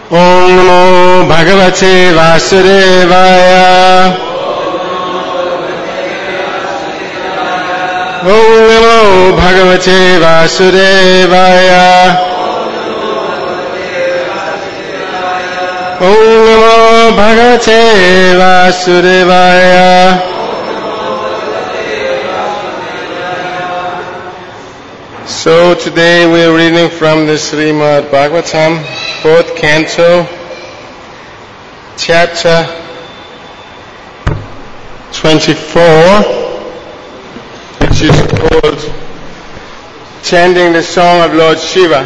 Om Namo Bhagavate Vasudevaya. Om Namo Bhagavate Vasudevaya. Om Namo Bhagavate Vasudevaya. So today we are reading from the Srimad Bhagavatam, 4th canto, chapter 24, which is called Chanting the Song of Lord Shiva.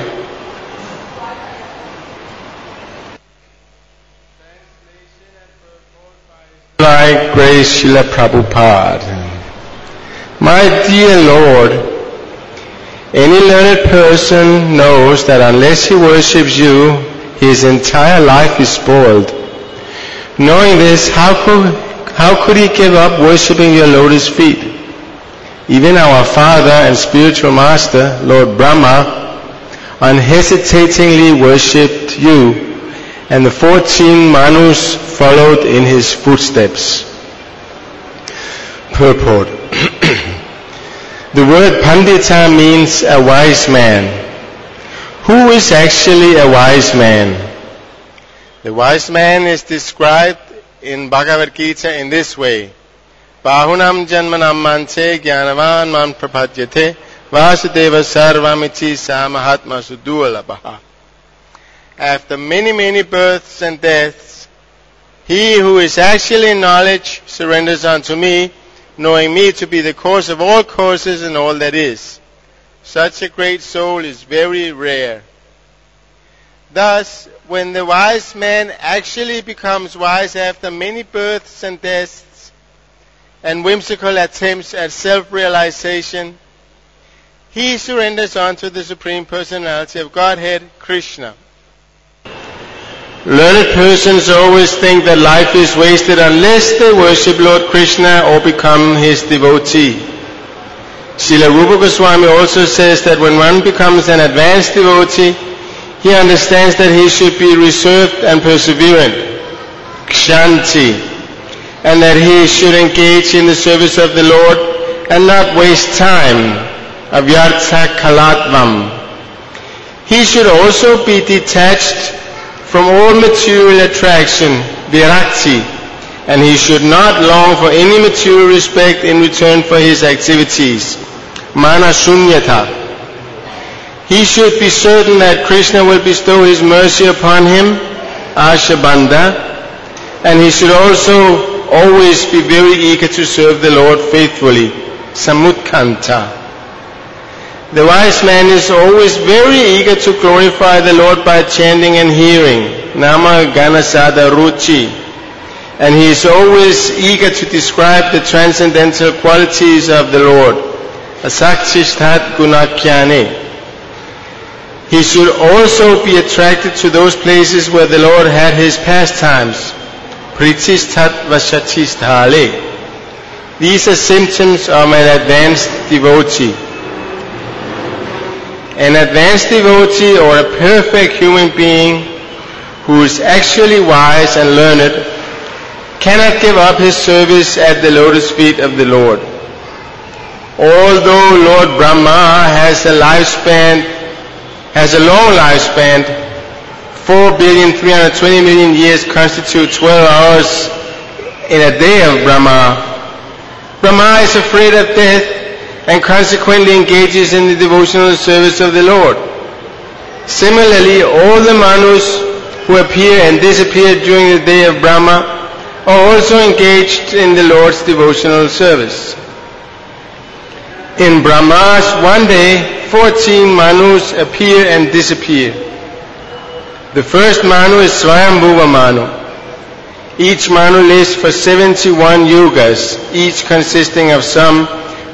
By Grace Srila Prabhupada. My dear Lord, any learned person knows that unless he worships you, his entire life is spoiled. Knowing this, how could he give up worshipping your lotus feet? Even our father and spiritual master, Lord Brahma, unhesitatingly worshipped you, and the 14 Manus followed in his footsteps. Purport. The word Pandita means a wise man. Who is actually a wise man? The wise man is described in Bhagavad Gita in this way. Bahunam janmanam mante jnanavan man prapadyate vasudeva sarvamichi samahatma sudurlabha. After many births and deaths, he who is actually in knowledge surrenders unto me, knowing me to be the cause of all causes and all that is. Such a great soul is very rare. Thus, when the wise man actually becomes wise after many births and deaths and whimsical attempts at self-realization, he surrenders unto the Supreme Personality of Godhead, Krishna. Learned persons always think that life is wasted unless they worship Lord Krishna or become his devotee. Srila Rupa Goswami also says that when one becomes an advanced devotee, he understands that he should be reserved and perseverant, kshanti, and that he should engage in the service of the Lord and not waste time, avyartha kalatvam. He should also be detached from all material attraction, virakti, and he should not long for any material respect in return for his activities, manashunyata. He should be certain that Krishna will bestow his mercy upon him, ashabandha, and he should also always be very eager to serve the Lord faithfully, samutkanta. The wise man is always very eager to glorify the Lord by chanting and hearing, Nama Ganasada Ruchi, and he is always eager to describe the transcendental qualities of the Lord, Asakshishtat Gunakyane. He should also be attracted to those places where the Lord had his pastimes, Pritistat Vashatisthale. These are symptoms of an advanced devotee. An advanced devotee or a perfect human being who is actually wise and learned cannot give up his service at the lotus feet of the Lord. Although Lord Brahma has a long lifespan, 4,320,000,000 years constitute 12 hours in a day of Brahma. Brahma is afraid of death and consequently engages in the devotional service of the Lord. Similarly, all the Manus who appear and disappear during the day of Brahma are also engaged in the Lord's devotional service. In Brahma's one day, 14 Manus appear and disappear. The first Manu is Swayambhuva Manu. Each Manu lives for 71 yugas, each consisting of some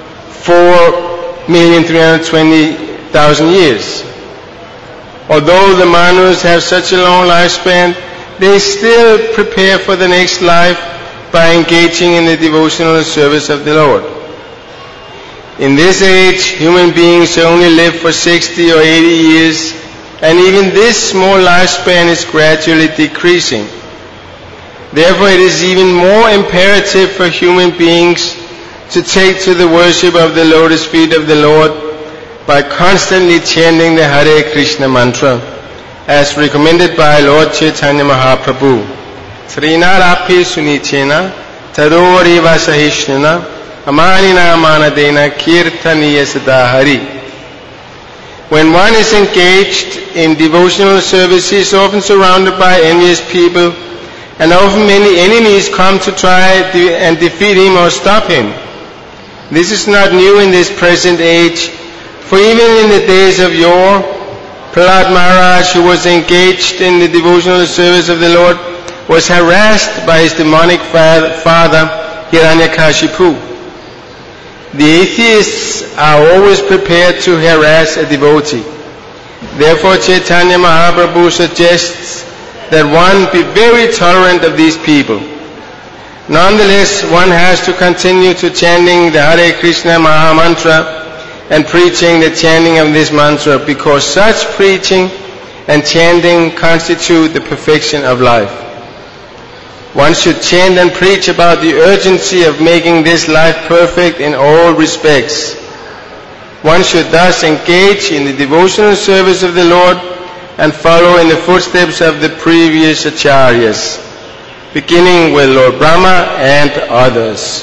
4,320,000 years. Although the Manus have such a long lifespan, they still prepare for the next life by engaging in the devotional service of the Lord. In this age, human beings only live for 60 or 80 years, and even this small lifespan is gradually decreasing. Therefore, it is even more imperative for human beings to take to the worship of the lotus feet of the Lord by constantly chanting the Hare Krishna mantra, as recommended by Lord Chaitanya Mahaprabhu. Srinarapi sunichena tadori vasahishnana amanina manadena kirtaniya sadahari. When one is engaged in devotional service, he is often surrounded by envious people, and often many enemies come to try and defeat him or stop him. This is not new in this present age, for even in the days of yore, Prahlad Maharaj, who was engaged in the devotional service of the Lord, was harassed by his demonic father, Hiranyakashipu. The atheists are always prepared to harass a devotee. Therefore, Chaitanya Mahaprabhu suggests that one be very tolerant of these people. Nonetheless, one has to continue to chanting the Hare Krishna Maha Mantra and preaching the chanting of this mantra, because such preaching and chanting constitute the perfection of life. One should chant and preach about the urgency of making this life perfect in all respects. One should thus engage in the devotional service of the Lord and follow in the footsteps of the previous acharyas, beginning with Lord Brahma and others.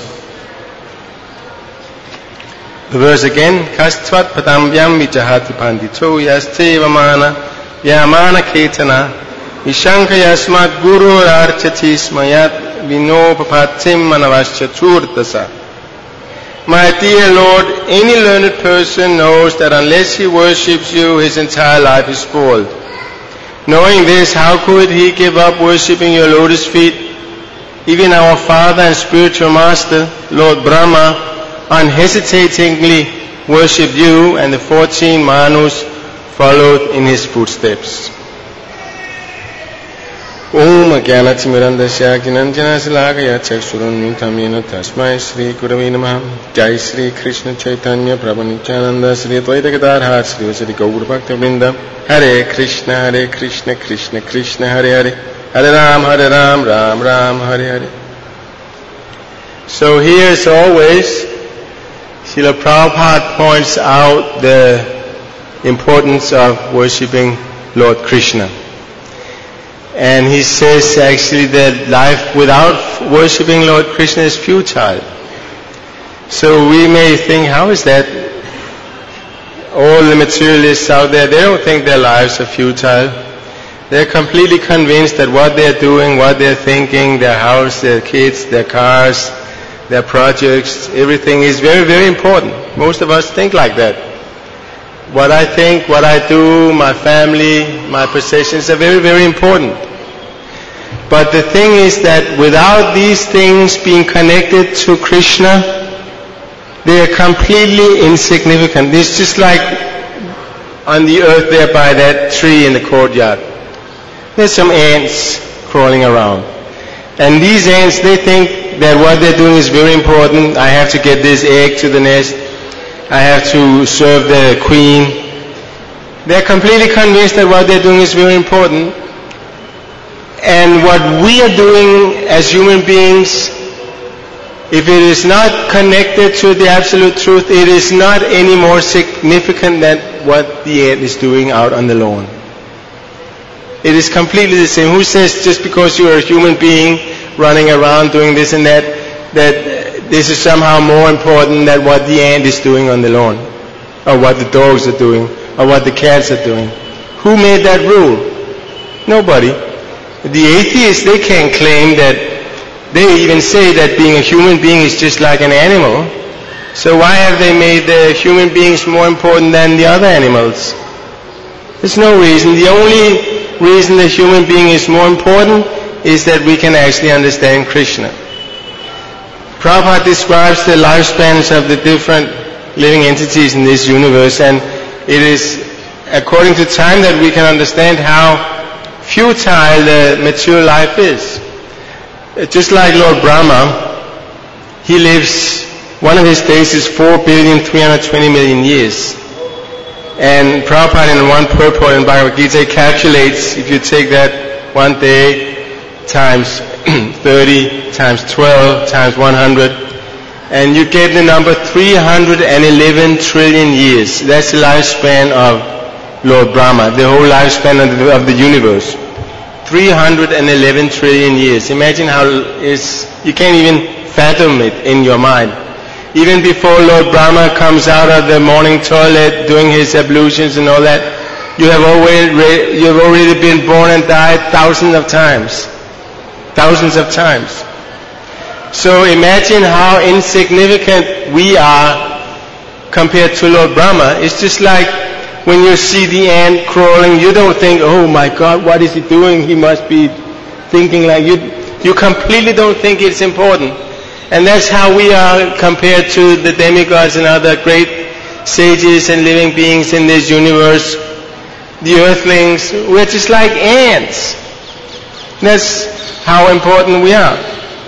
The verse again, Kastvat padambyam vichahati pandito yasteva mana yamana ketana Ishanka yasmat guru archati smayat vinopapatim manavaschaturtasa. My dear Lord, any learned person knows that unless he worships you, his entire life is spoiled. Knowing this, how could he give up worshipping your lotus feet? Even our father and spiritual master, Lord Brahma, unhesitatingly worshipped you, and the 14 Manus followed in his footsteps. Om Jnanatimirandasya Gnanjana Salakaya Chakshurunmitam Yena Tasmai Shri Gurave Namah. Jai Shri Krishna Chaitanya Prabhu Nityananda Shri Advaita Gadadhar Shri Vasari Gaur Bhakta Vrinda. Hare Krishna Krishna Krishna Hare Hare Hare Ram Ram Ram Hare Hare. So here, as always, Srila Prabhupada points out the importance of worshipping Lord Krishna. And he says actually that life without worshipping Lord Krishna is futile. So we may think, how is that? All the materialists out there, they don't think their lives are futile. They're completely convinced that what they're doing, what they're thinking, their house, their kids, their cars, their projects, everything is very, very important. Most of us think like that. What I think, what I do, my family, my possessions are very, very important. But the thing is that without these things being connected to Krishna, they are completely insignificant. It's just like on the earth there by that tree in the courtyard. There's some ants crawling around. And these ants, they think that what they're doing is very important. I have to get this egg to the nest. I have to serve the queen. They're completely convinced that what they're doing is very important. And what we are doing as human beings, if it is not connected to the absolute truth, it is not any more significant than what the ant is doing out on the lawn. It is completely the same. Who says just because you are a human being running around doing this and that, that this is somehow more important than what the ant is doing on the lawn, or what the dogs are doing, or what the cats are doing? Who made that rule? Nobody. The atheists, they can claim that, they even say that being a human being is just like an animal. So why have they made the human beings more important than the other animals? There's no reason. The only reason the human being is more important is that we can actually understand Krishna. Prabhupada describes the lifespans of the different living entities in this universe, and it is according to time that we can understand how futile the material life is. Just like Lord Brahma, he lives, one of his days is 4,320,000,000 years. And Prabhupada in one purport in Bhagavad Gita calculates, if you take that one day times 30 times 12 times 100, and you get the number 311 trillion years. That's the lifespan of Lord Brahma, the whole lifespan of the universe. 311 trillion years. Imagine how you can't even fathom it in your mind. Even before Lord Brahma comes out of the morning toilet doing his ablutions and all that, you have already been born and died thousands of times. Thousands of times. So imagine how insignificant we are compared to Lord Brahma. It's just like when you see the ant crawling, you don't think, oh my God, what is he doing? He must be thinking like you. You completely don't think it's important. And that's how we are compared to the demigods and other great sages and living beings in this universe. The earthlings, we're just like ants. That's how important we are.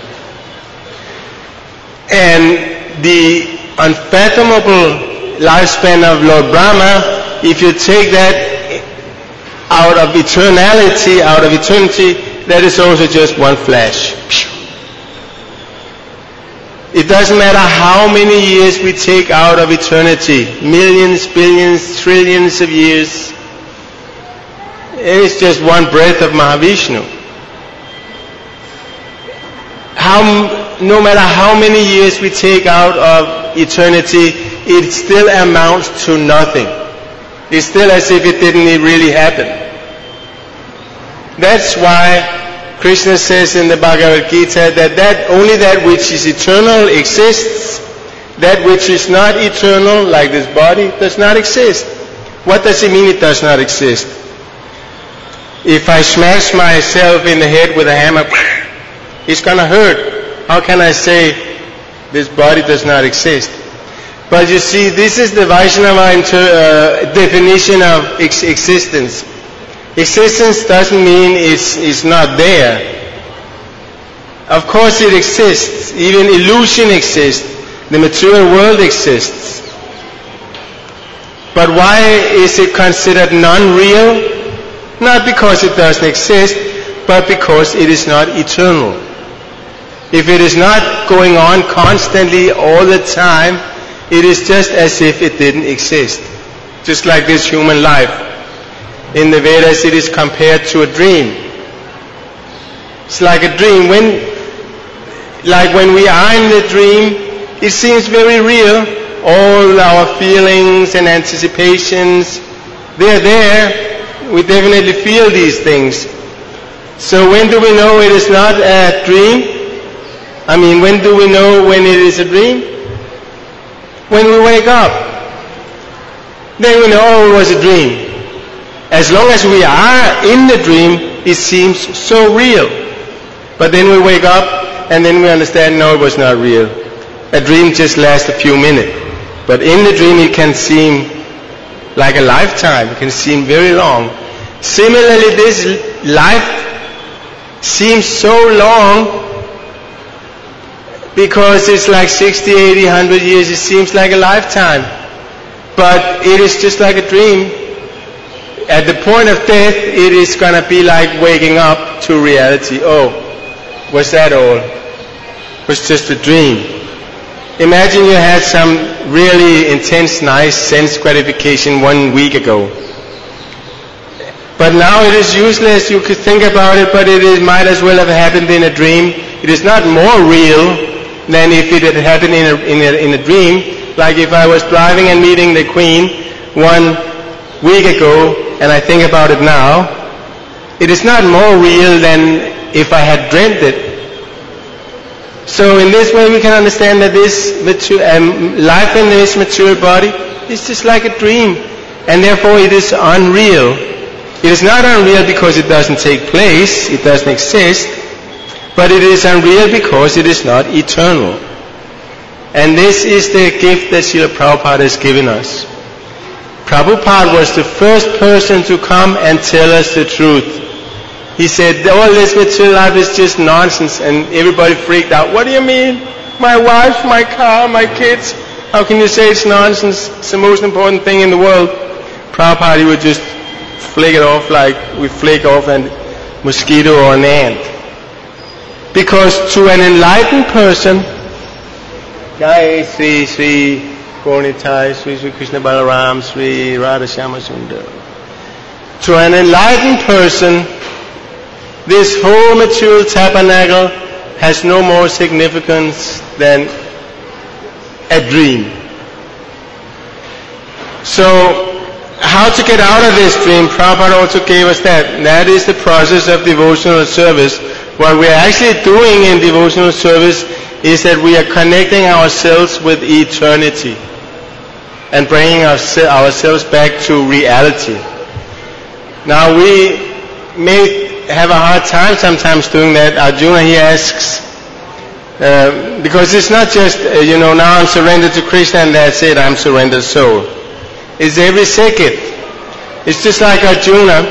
And the unfathomable lifespan of Lord Brahma, if you take that out of eternity, that is also just one flash. It doesn't matter how many years we take out of eternity, millions, billions, trillions of years, it is just one breath of Mahavishnu. No matter how many years we take out of eternity, it still amounts to nothing. It's still as if it didn't really happen. That's why Krishna says in the Bhagavad Gita that only that which is eternal exists. That which is not eternal, like this body, does not exist. What does it mean it does not exist? If I smash myself in the head with a hammer, it's going to hurt. How can I say this body does not exist? But you see, this is the Vaishnava definition of existence. Existence doesn't mean it's not there. Of course it exists. Even illusion exists. The material world exists. But why is it considered non-real? Not because it doesn't exist, but because it is not eternal. If it is not going on constantly all the time, it is just as if it didn't exist. Just like this human life. In the Vedas it is compared to a dream. It's like a dream. When we are in the dream, it seems very real. All our feelings and anticipations, they're there. We definitely feel these things. So when do we know it is not a dream? When do we know when it is a dream? When we wake up. Then we know, oh, it was a dream. As long as we are in the dream, it seems so real. But then we wake up and then we understand, no, it was not real. A dream just lasts a few minutes. But in the dream it can seem like a lifetime. It can seem very long. Similarly, this life seems so long because it's like 60, 80, 100 years. It seems like a lifetime. But it is just like a dream. At the point of death, it is going to be like waking up to reality. Oh, was that all? It was just a dream. Imagine you had some really intense, nice sense gratification 1 week ago. But now it is useless. You could think about it, but it might as well have happened in a dream. It is not more real than if it had happened in a dream. Like if I was driving and meeting the Queen 1 week ago, and I think about it now, it is not more real than if I had dreamt it. So in this way we can understand that this life in this material body is just like a dream, and therefore it is unreal. It is not unreal because it doesn't take place, it doesn't exist, but it is unreal because it is not eternal. And this is the gift that Srila Prabhupada has given us. Prabhupada was the first person to come and tell us the truth. He said, all this material life is just nonsense, and everybody freaked out. What do you mean? My wife, my car, my kids? How can you say it's nonsense? It's the most important thing in the world. Prabhupada, he would just flake it off like we flake off a mosquito or an ant. Because to an enlightened person, Jai Sri Sri Gauranitai, Sri Sri Krishna Balaram, Sri Radha Shyama Sundar. To an enlightened person, this whole material tabernacle has no more significance than a dream. So, how to get out of this dream? Prabhupada also gave us that. That is the process of devotional service. What we are actually doing in devotional service is that we are connecting ourselves with eternity and bringing ourselves back to reality. Now we may have a hard time sometimes doing that. Arjuna, he asks, because it's not just, now I'm surrendered to Krishna and that's it, I'm surrendered soul. It's every second. It's just like Arjuna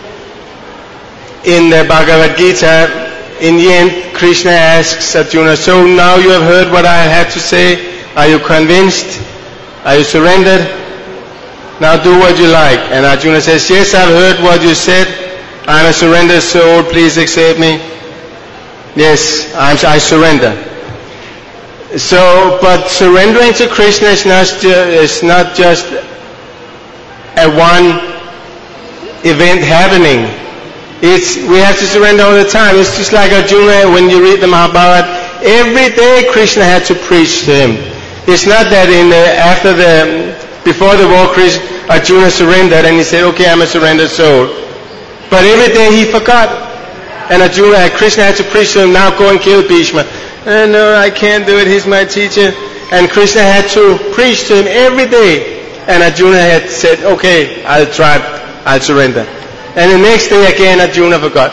in the Bhagavad Gita. In the end, Krishna asks Arjuna, so now you have heard what I had to say. Are you convinced? Are you surrendered? Now do what you like. And Arjuna says, yes, I've heard what you said. I'm a surrendered soul. Please accept me. Yes, I surrender. So, but surrendering to Krishna is not just a one event happening. We have to surrender all the time. It's just like Arjuna, when you read the Mahabharata, every day Krishna had to preach to him. It's not that before the war, Arjuna surrendered and he said, okay, I'm a surrendered soul. But every day he forgot. And Krishna had to preach to him, now go and kill Bhishma. No, I can't do it, he's my teacher. And Krishna had to preach to him every day. And Arjuna had said, okay, I'll try, I'll surrender. And the next day again, Arjuna forgot.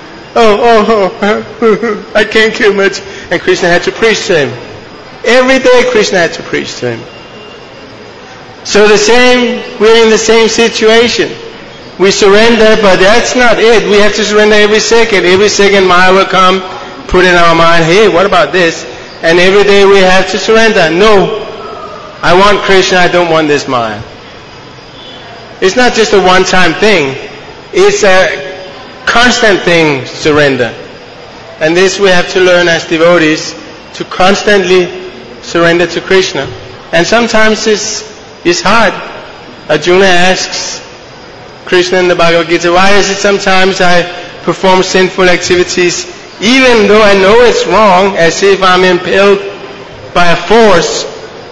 I can't kill much. And Krishna had to preach to him. Every day Krishna had to preach to him. So we're in the same situation. We surrender, but that's not it. We have to surrender every second. Every second Maya will come, put in our mind, hey, what about this? And every day we have to surrender. No, I want Krishna, I don't want this Maya. It's not just a one-time thing. It's a constant thing, surrender. And this we have to learn as devotees, to constantly surrender to Krishna. And sometimes it's hard. Arjuna asks Krishna in the Bhagavad Gita, why is it sometimes I perform sinful activities even though I know it's wrong, as if I'm impelled by a force?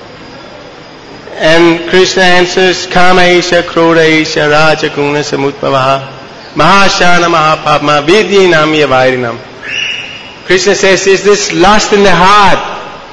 And Krishna answers, Kama Isha, Krodha Isha, Raja Guna Samutpavaha, Mahashana Mahapapma, Vidyinam Yavairinam. Krishna says, is this lust in the heart?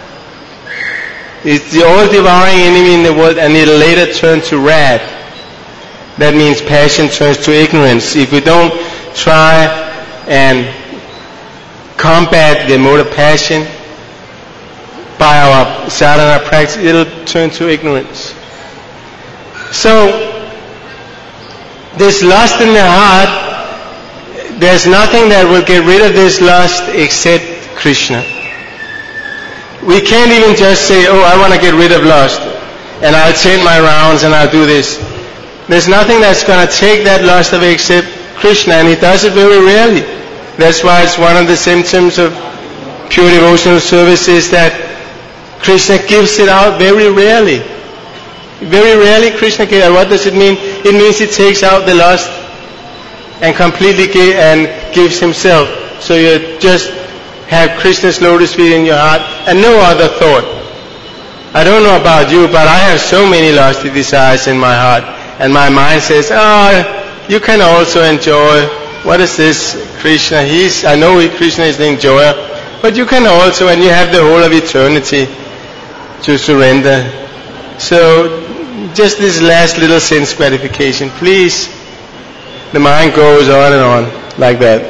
It's the all-devouring enemy in the world, and it'll later turn to wrath. That means passion turns to ignorance. If we don't try and combat the mode of passion by our sadhana practice, it'll turn to ignorance. So, this lust in the heart, there's nothing that will get rid of this lust except Krishna. We can't even just say, I want to get rid of lust, and I'll chant my rounds and I'll do this. There's nothing that's going to take that lust away except Krishna, and He does it very rarely. That's why it's one of the symptoms of pure devotional service is that Krishna gives it out very rarely. Very rarely Krishna gives it out. What does it mean? It means He takes out the lust and completely gives Himself. So you just have Krishna's lotus feet in your heart and no other thought. I don't know about you, but I have so many lusty desires in my heart. And my mind says, you can also enjoy. What is this? Krishna. I know Krishna is the enjoyer. But you can also, and you have the whole of eternity to surrender. So, just this last little sense gratification. Please. The mind goes on and on like that.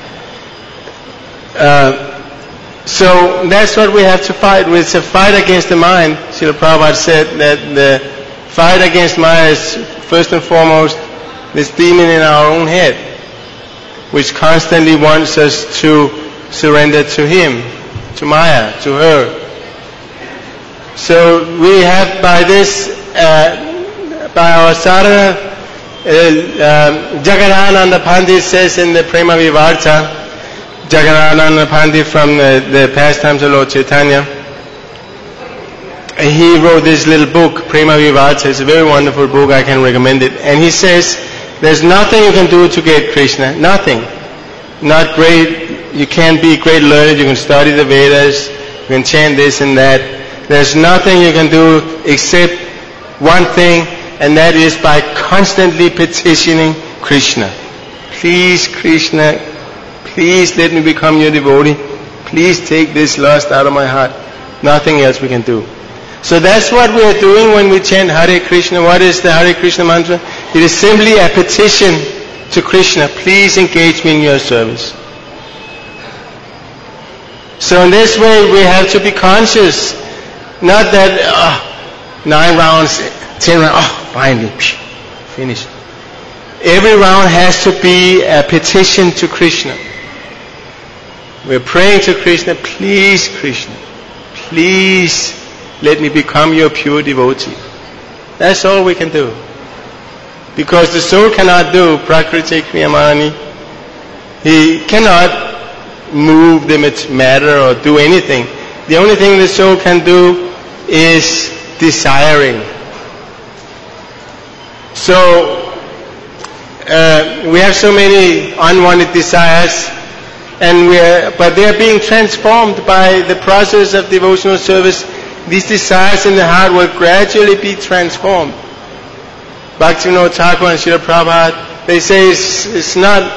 So that's what we have to fight with. It's a fight against the mind. Srila Prabhupada said that the fight against Maya is first and foremost this demon in our own head, which constantly wants us to surrender to him, to Maya, to her. So we have by our sadhana Jagadananda Pandit says in the Prema Vivarta, Jagadananda Pandit from the Pastimes of Lord Chaitanya, he wrote this little book, Prema Vivarta. It's a very wonderful book, I can recommend it. And he says, there's nothing you can do to get Krishna, nothing. Not great, you can't be great learned, you can study the Vedas, you can chant this and that. There's nothing you can do except one thing, and that is by constantly petitioning Krishna. Please, Krishna, please let me become your devotee. Please take this lust out of my heart. Nothing else we can do. So that's what we are doing when we chant Hare Krishna. What is the Hare Krishna mantra? It is simply a petition to Krishna. Please engage me in your service. So in this way we have to be conscious. Not that 9 rounds, 10 rounds, finally, finished. Every round has to be a petition to Krishna. We're praying to Krishna, please Krishna, please let me become your pure devotee. That's all we can do. Because the soul cannot do Prakriti Kriyamani. He cannot move the matter or do anything. The only thing the soul can do is desiring. So we have so many unwanted desires, but they are being transformed by the process of devotional service. These desires in the heart will gradually be transformed. Bhaktivinoda Thakur and Srila Prabhupada, they say it's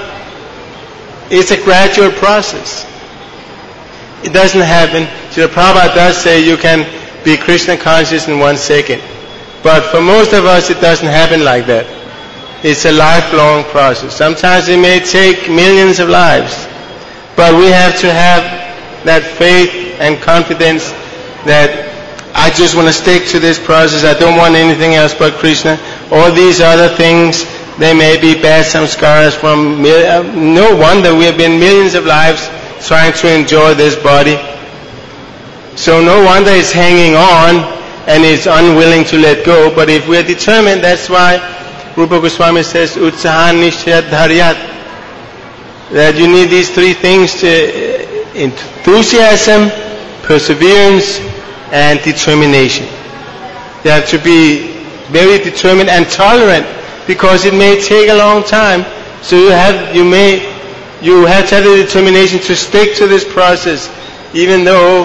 a gradual process. It doesn't happen. Srila Prabhupada does say you can be Krishna conscious in 1 second. But for most of us it doesn't happen like that. It's a lifelong process. Sometimes it may take millions of lives. But we have to have that faith and confidence that I just want to stick to this process. I don't want anything else but Krishna. All these other things, they may be bad samskaras from... No wonder we have been millions of lives trying to enjoy this body. So no wonder it's hanging on and it's unwilling to let go. But if we are determined, that's why Rupa Goswami says, Utsahan Nishayat Dharyat, that you need these 3 things: enthusiasm, perseverance, and determination. You have to be very determined and tolerant, because it may take a long time. So you have to have the determination to stick to this process, even though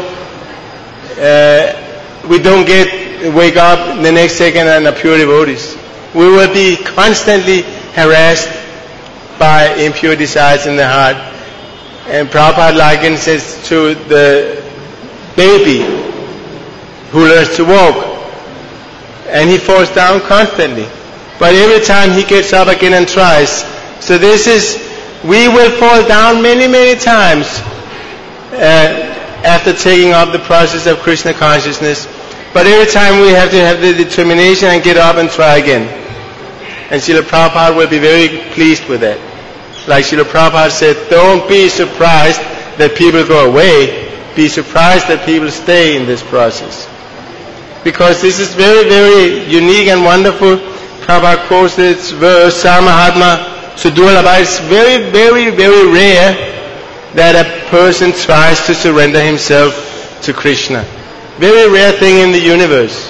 we don't wake up the next second and are pure devotees. We will be constantly harassed by impure desires in the heart. And Prabhupada likens it to the baby who learns to walk, and he falls down constantly. But every time he gets up again and tries. So we will fall down many, many times after taking up the process of Krishna consciousness. But every time we have to have the determination and get up and try again. And Srila Prabhupada will be very pleased with that. Like Srila Prabhupada said, don't be surprised that people go away. Be surprised that people stay in this process. Because this is very, very unique and wonderful. Prabhupada quotes this verse, Samahatma Sudurlabha. It's very, very, very rare that a person tries to surrender himself to Krishna. Very rare thing in the universe.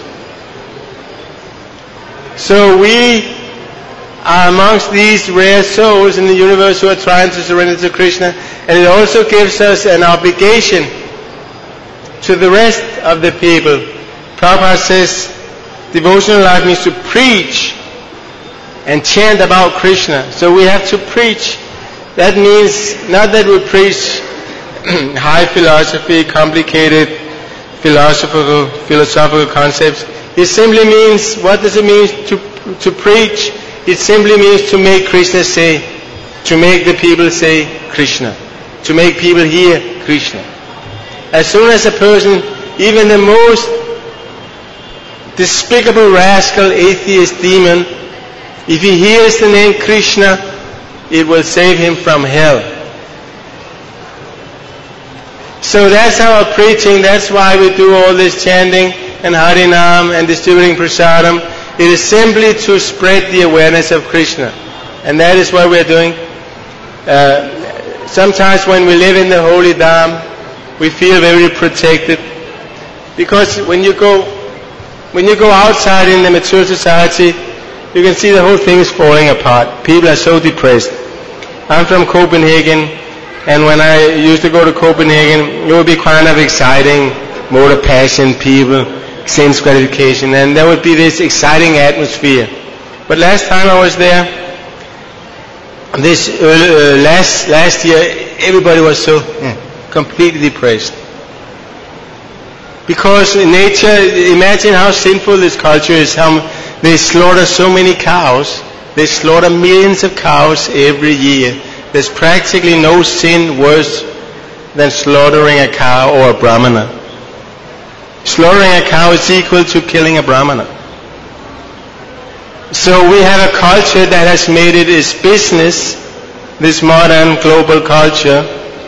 So we are amongst these rare souls in the universe who are trying to surrender to Krishna, and it also gives us an obligation to the rest of the people. Prabhupada says devotional life means to preach and chant about Krishna. So we have to preach. That means not that we preach high philosophy, complicated philosophical concepts. It simply means, what does it mean to preach? It simply means to make Krishna say, to make the people say Krishna, to make people hear Krishna. As soon as a person, even the most despicable rascal, atheist, demon, if he hears the name Krishna, it will save him from hell. So that's our preaching. That's why we do all this chanting and Harinam and distributing prasadam. It is simply to spread the awareness of Krishna. And that is what we are doing. Sometimes when we live in the holy Dham, we feel very protected. Because when you go outside in the mature society, you can see the whole thing is falling apart. People are so depressed. I'm from Copenhagen, and when I used to go to Copenhagen, it would be kind of exciting, motor passion, people, sense gratification, and there would be this exciting atmosphere. But last time I was there, last year, everybody was so completely depressed. Because in nature, imagine how sinful this culture is, how they slaughter so many cows. They slaughter millions of cows every year. There's practically no sin worse than slaughtering a cow or a brahmana. Slaughtering a cow is equal to killing a brahmana. So we have a culture that has made it its business, this modern global culture.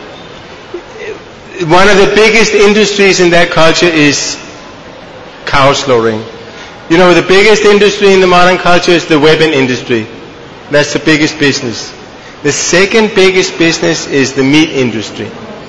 One of the biggest industries in that culture is cow slaughtering. You know, the biggest industry in the modern culture is the weapon industry. That's the biggest business. The second biggest business is the meat industry.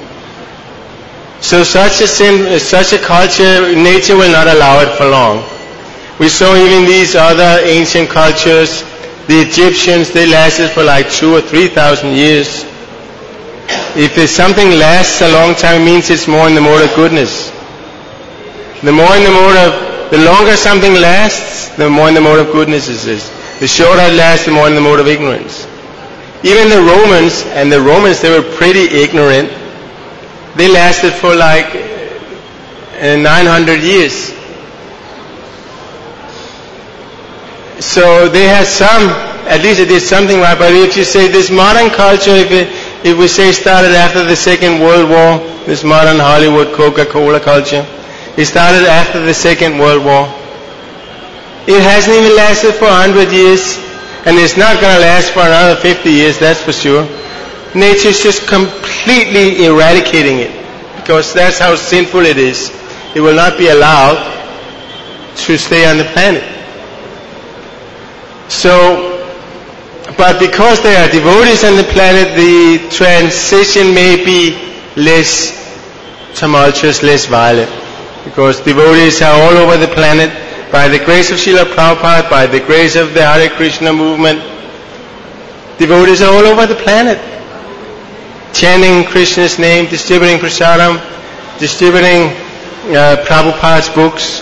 So such a culture, nature will not allow it for long. We saw even these other ancient cultures, the Egyptians, they lasted for like 2,000 or 3,000 years. If something lasts a long time, it means it's more in the mode of goodness. The longer something lasts, the more in the mode of goodness it is. The shorter it lasts, the more in the mode of ignorance. Even the Romans, they were pretty ignorant. They lasted for like 900 years. So they had at least it did something right. But if you say this modern culture, if we say started after the Second World War, this modern Hollywood Coca-Cola culture, it started after the Second World War. It hasn't even lasted for 100 years, and it's not going to last for another 50 years, that's for sure. Nature's just completely eradicating it, because that's how sinful it is. It will not be allowed to stay on the planet. But because there are devotees on the planet, the transition may be less tumultuous, less violent. Because devotees are all over the planet. By the grace of Srila Prabhupada, by the grace of the Hare Krishna movement, devotees are all over the planet. Chanting Krishna's name, distributing prasadam, distributing Prabhupada's books.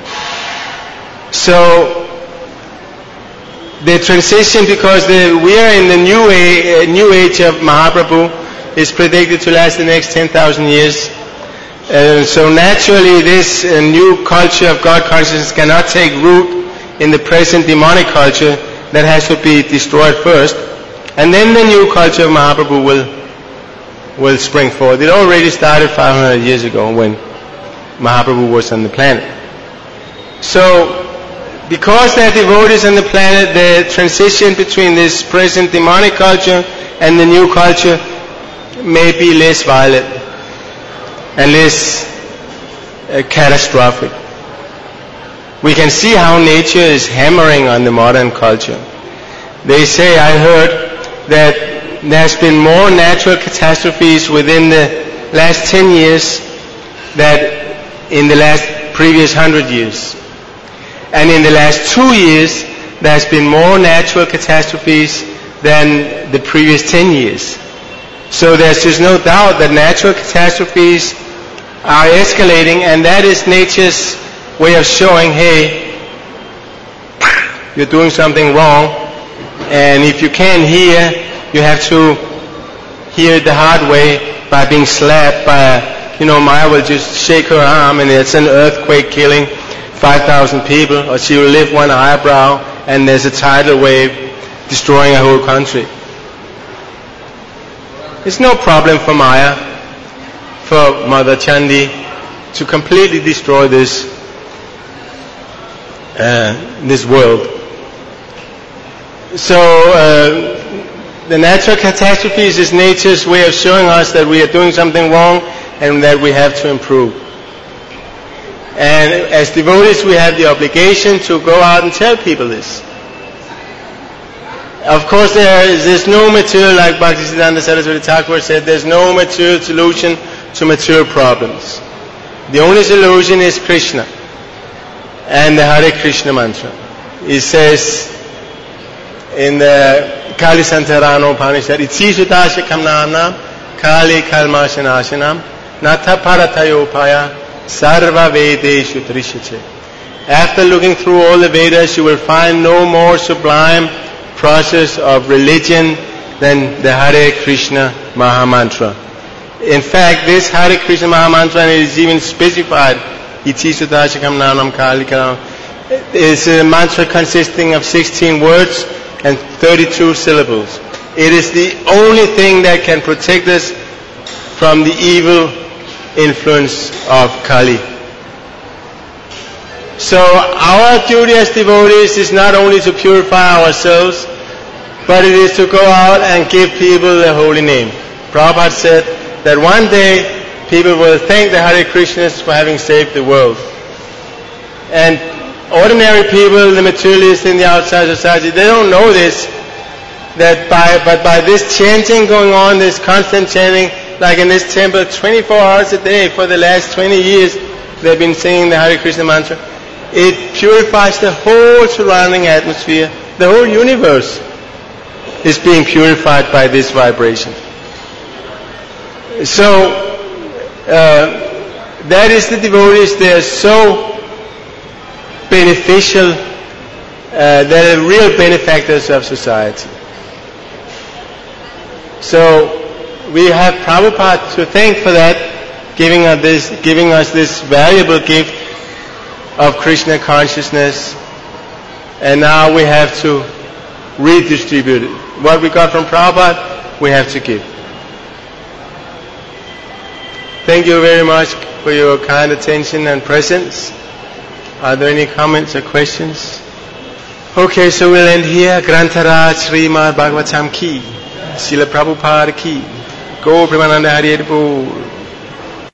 So, the transition, because we are in the new age of Mahaprabhu, is predicted to last the next 10,000 years. So naturally this new culture of God consciousness cannot take root in the present demonic culture. That has to be destroyed first. And then the new culture of Mahaprabhu will spring forth. It already started 500 years ago when Mahaprabhu was on the planet. So, because there are devotees on the planet, the transition between this present demonic culture and the new culture may be less violent and less catastrophic. We can see how nature is hammering on the modern culture. They say, I heard, that there's been more natural catastrophes within the last 10 years than in the previous 100 years. And in the last 2 years, there's been more natural catastrophes than the previous 10 years. So there's just no doubt that natural catastrophes are escalating, and that is nature's way of showing, hey, you're doing something wrong, and if you can't hear, you have to hear it the hard way by being slapped by, Maya will just shake her arm and it's an earthquake killing 5,000 people, or she will lift one eyebrow and there's a tidal wave destroying a whole country. It's no problem for Maya, for Mother Chandi, to completely destroy this world. So the natural catastrophes is nature's way of showing us that we are doing something wrong and that we have to improve. And as devotees, we have the obligation to go out and tell people this. Of course, there's no material, like Bhaktisiddhanta Saraswati Thakur said, there's no material solution to material problems. The only solution is Krishna and the Hare Krishna mantra. It says in the Kali Santarano Upanishad, Iti Sudashakam Namnam Kali Kalmashanashanam Natha Paratayopaya Sarva Vedeshu Trishache. After looking through all the Vedas, you will find no more sublime process of religion than the Hare Krishna Mahamantra. In fact, this Hare Krishna Mahamantra is even specified. Iti Sudashakam Namnam Kali Kalam. It's a mantra consisting of 16 words and 32 syllables. It is the only thing that can protect us from the evil influence of Kali. So our duty as devotees is not only to purify ourselves, but it is to go out and give people the holy name. Prabhupada said that one day people will thank the Hare Krishnas for having saved the world. And ordinary people, the materialists in the outside society, they don't know this, but by this chanting going on, this constant chanting, like in this temple, 24 hours a day for the last 20 years, they've been singing the Hare Krishna mantra. It purifies the whole surrounding atmosphere. The whole universe is being purified by this vibration. So, that is the devotees. They are so beneficial. They are real benefactors of society. So, we have Prabhupada to thank for that, giving us this valuable gift of Krishna consciousness, and now we have to redistribute it. What we got from Prabhupada, we have to give. Thank you very much for your kind attention and presence. Are there any comments or questions? Okay, so we'll end here. Grantaraj Srimad Bhagavatam ki, Srila Prabhupada ki, Go Premananda Hari Bol.